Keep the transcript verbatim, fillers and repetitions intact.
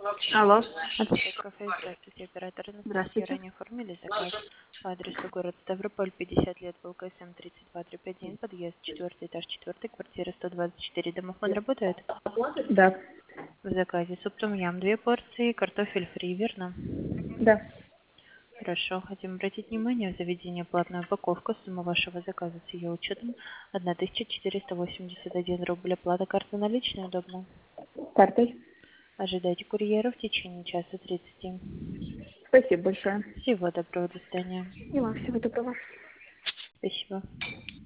Алло. Ответ кафе, здравствуйте, оператор Анастасия. Здравствуйте. Ранее оформили заказ по адресу город Ставрополь, пятьдесят лет, ВЛКСМ тридцать два дробь один, подъезд четвертый этаж, четвертый, квартира сто двадцать четыре. Домофон работает? Да. В заказе суп том-ям, две порции, картофель фри, верно? Да. Хорошо. Хотим обратить внимание, в заведении платная упаковка, сумма вашего заказа с ее учетом тысяча четыреста восемьдесят один рубль. Оплата карты наличная, удобно. Картой. Ожидайте курьера в течение часа тридцати. Спасибо большое. Всего доброго, до свидания. И вам всего доброго. Спасибо.